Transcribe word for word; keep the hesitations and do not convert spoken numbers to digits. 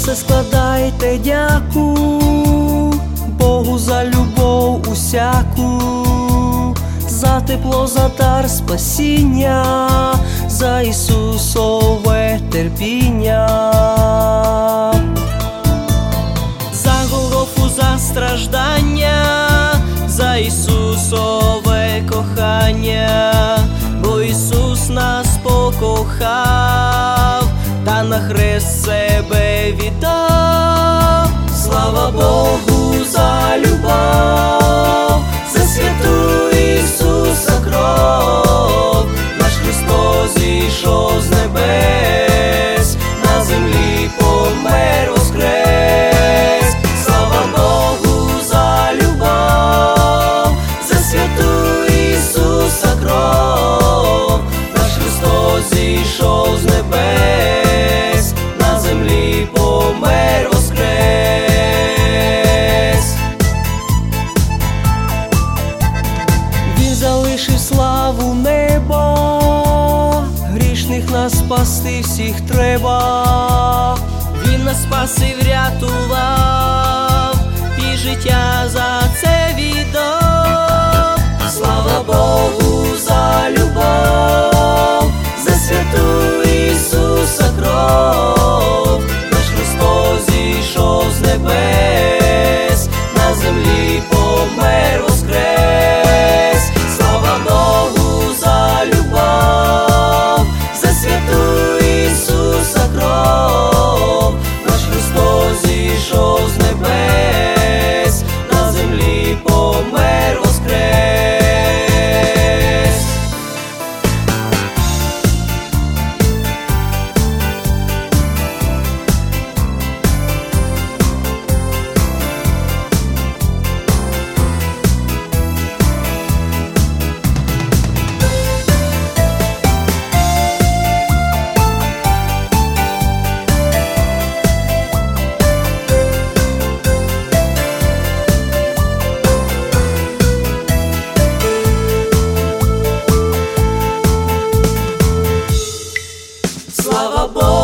все складайте дяку Богу за любов усяку, за тепло, за дар спасіння, за Ісусове терпіння, за Голгофу, за страждання, за Ісусове кохання, бо Ісус нас покохав та на хрест себе віддав. Слава Богу за любов, за святу Ісуса кров, наш Христос зійшов з небес, на землі помер, воскрес. Слава Богу за любов, за святу Ісуса кров, наш Христос зійшов з небес, на землі помер, воскрес. Він залишив славу неба, грішних нас спасти всіх треба. Він нас спас і врятував, і життя за це віддав. Слава Богу за любов, за святу Ісуса кров, наш Христос зійшов з небес, на землі помер, воскрес. Слава Богу за любов, за святу Ісуса кров, наш Христос зійшов з небес, на землі помер, воскрес. Слава Богу.